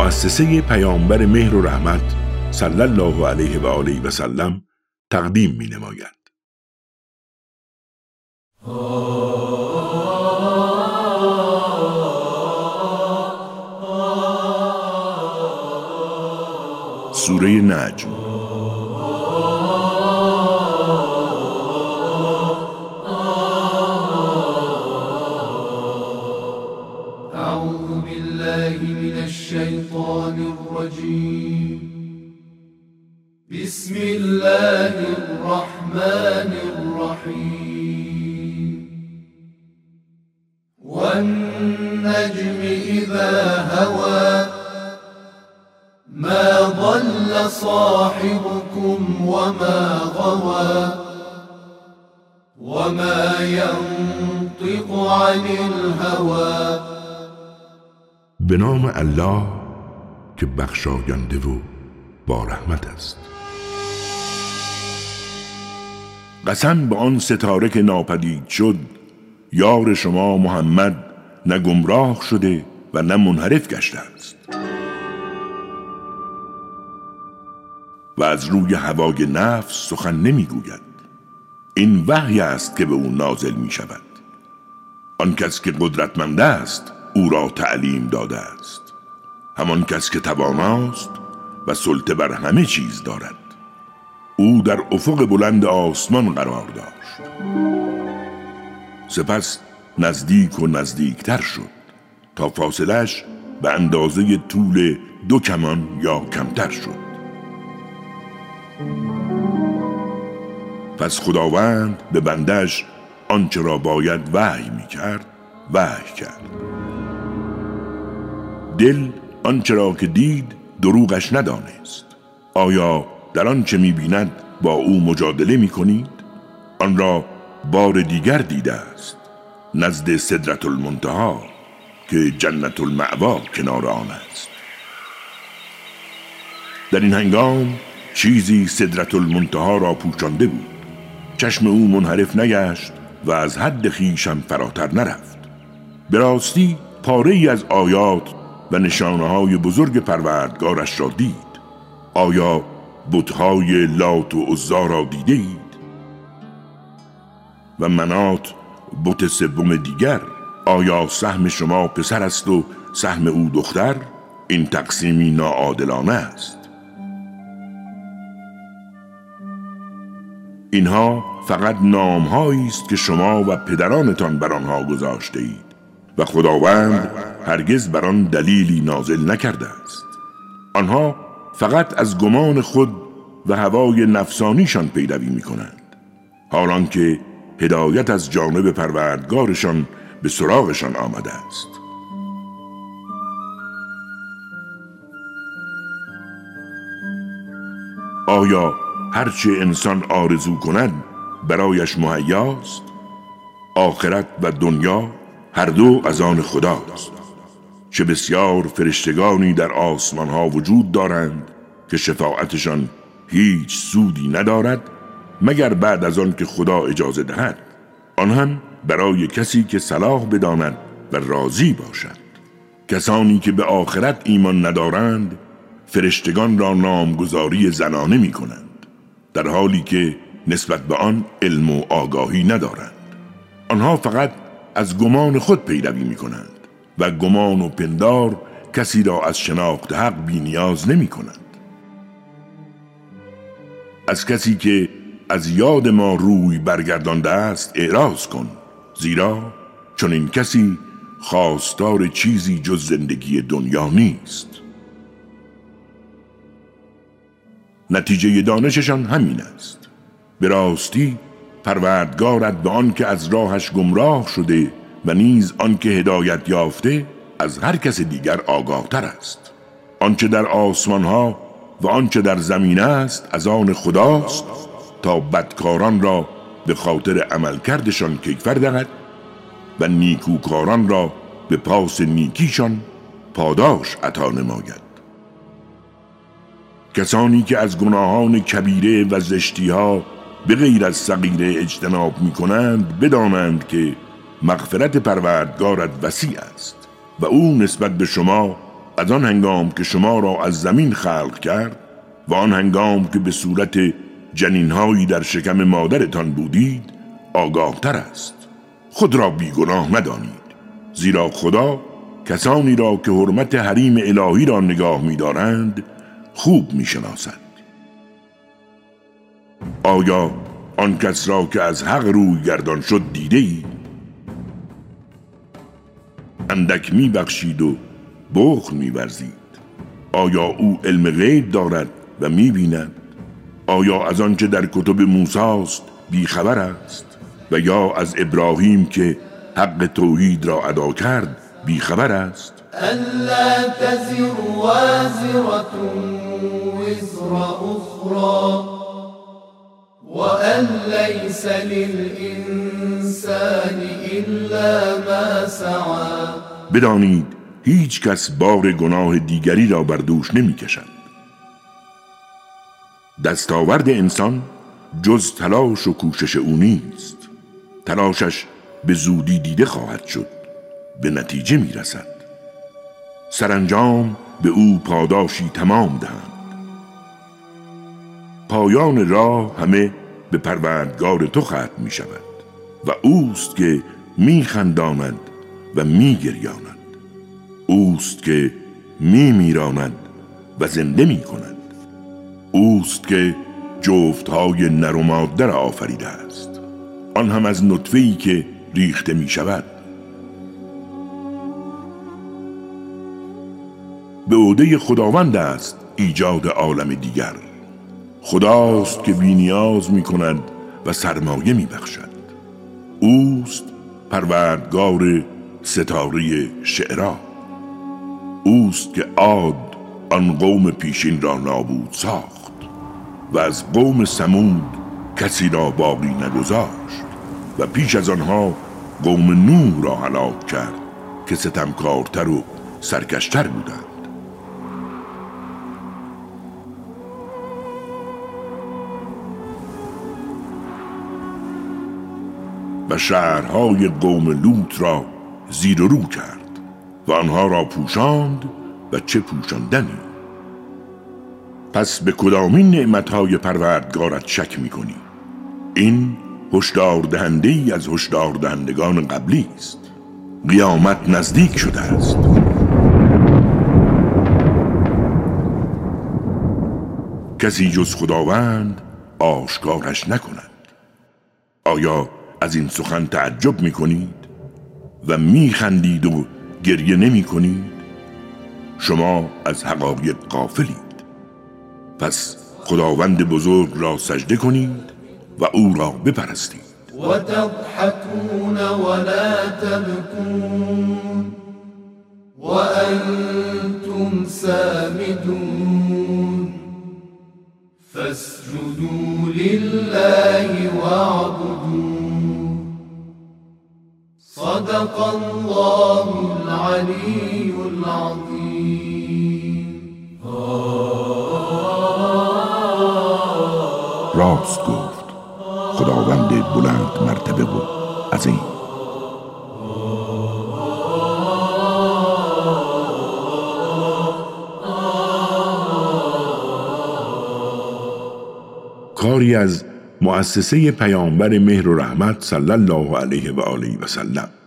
مؤسسه پیامبر مهر و رحمت صلی الله علیه و آله و سلم تقدیم می نماید. سوره نجم. اعوذ بالله من الشیطان الرجیم. بسم الله الرحمن الرحیم. والنجم اذا هوى ما ضل صاحبكم وما غوى وما ينطق عن الهوى. به نام الله که بخشاینده و با رحمت است. قسم به آن ستاره که ناپدید شد، یار شما محمد نه گمراه شده و نه منحرف گشته است. و از روی هوای نفس سخن نمی گوید. این وحی است که به او نازل می شود. آن کس که قدرتمند است او را تعلیم داده است. همان کس که تواناست و سلطه بر همه چیز دارد. او در افق بلند آسمان قرار داشت، سپس نزدیک و نزدیکتر شد تا فاصلش به اندازه طول 2 کمان یا کمتر شد. پس خداوند به بندش آنچه را باید وحی می کرد وحی کرد. دل آنچه را که دید دروغش ندانست. آیا در آنچه می بیند با او مجادله می کنید؟ آن را بار دیگر دیده است، نزد سدرة المنتهی که جنت المأوا کنار آن است. در این هنگام چیزی سدرة المنتهی را پوشانده بود. چشم او منحرف نگشت و از حد خویشم فراتر نرفت. به راستی پاره‌ای از آیات و نشانه‌های بزرگ پروردگارش را دید. آیا بت‌های لات و عزی را دیده اید؟ و منات بت سوم دیگر. آیا سهم شما پسر است و سهم او دختر؟ این تقسیمی ناعادلانه است. اینها فقط نام‌هایی است که شما و پدرانتان بر آنها گذاشته اید و خداوند هرگز بر آن دلیلی نازل نکرده است. آنها فقط از گمان خود و هوای نفسانیشان پیروی می‌کنند، حالان که هدایت از جانب پروردگارشان به سراغشان آمده است. آیا هرچه انسان آرزو کند برایش مهیاست؟ آخرت و دنیا هر دو از آن خداست. چه بسیار فرشتگانی در آسمان ها وجود دارند که شفاعتشان هیچ سودی ندارد مگر بعد از آن که خدا اجازه دهد، آن هم برای کسی که صلاح بداند و راضی باشد. کسانی که به آخرت ایمان ندارند فرشتگان را نامگذاری زنانه می کنند، در حالی که نسبت به آن علم و آگاهی ندارند. آنها فقط از گمان خود پیروی می کنند و گمان و پندار کسی را از شناخت حق بی نیاز نمی کنند. از کسی که از یاد ما روی برگردانده است اعراض کن، زیرا چون این کسی خواستار چیزی جز زندگی دنیا نیست. نتیجه دانششان همین است. به راستی پروردگارت به آن که از راهش گمراه شده و نیز آن که هدایت یافته از هر کس دیگر آگاهتر است. آنچه در آسمان ها و آنچه در زمین است از آن خداست تا بدکاران را به خاطر عملکردشان کیفر دهد و نیکوکاران را به پاس نیکیشان پاداش عطا نماید. کسانی که از گناهان کبیره و زشتی‌ها به غیر از صغیره اجتناب می‌کنند بدانند که مغفرت پروردگارت وسیع است و او نسبت به شما از آن هنگام که شما را از زمین خلق کرد و آن هنگام که به صورت جنین‌هایی در شکم مادرتان بودید آگاه‌تر است. خود را بیگناه ندانید، زیرا خدا کسانی را که حرمت حریم الهی را نگاه می‌دارند خوب می‌شناسد. آیا آن کس را که از حق روی گردان شد دیده‌اید؟ اندک می‌بخشید و بخل می‌ورزید. آیا او علم غیب دارد و می‌بیند؟ آیا از آنچه در کتب موسی است بیخبر است و یا از ابراهیم که حق توحید را ادا کرد بیخبر است؟ ألا تزر وازرة وزر أخرى وأن ليس للإنسان إلا ما سعى. بدانید هیچ کس بار گناه دیگری را بر دوش نمی کشد. دستاورد انسان جز تلاش و کوشش او نیست. تلاشش به زودی دیده خواهد شد، به نتیجه می رسد. سرانجام به او پاداشی تمام دهند. پایان راه همه به پروردگار تو ختم می شود و اوست که می خنداند و می گریاند. اوست که می میراند و زنده می کند. اوست که جفتهای نر و ماده را آفریده است، آن هم از نطفه‌ای که ریخته می شود. به عهده خداوند است ایجاد عالم دیگر. خداست که بی نیاز می کند و سرمایه می بخشد. اوست پروردگار ستاره شعرا. اوست که عاد آن قوم پیشین را نابود ساخت و از قوم ثمود کسی را باقی نگذاشت و پیش از آنها قوم نوح را هلاک کرد که ستمکارتر و سرکشتر بودند. و شهرهای قوم لوط را زیر و رو کرد و آنها را پوشاند و چه پوشاندنی. پس به کدامین نعمتهای پروردگارت شک می‌کنی؟ این هشدار دهنده‌ای از هشدار دهندگان قبلی است. قیامت نزدیک شده است. کسی جز خداوند آشکارش نکند. آیا از این سخن تعجب می‌کنید و می‌خندید و گریه نمی‌کنید؟ شما از حقایق غافلید. پس خداوند بزرگ را سجده کنید و او را بپرستید. و تضحکون ولا تبکون و انتم سامدون فاسجدوا لله واعبدوا. صدق الله العلی العظیم. راست گفت خداوند بلند مرتبه و عظیم. کاری از مؤسسه پیامبر مهر و رحمت صلی الله علیه و آله و سلم.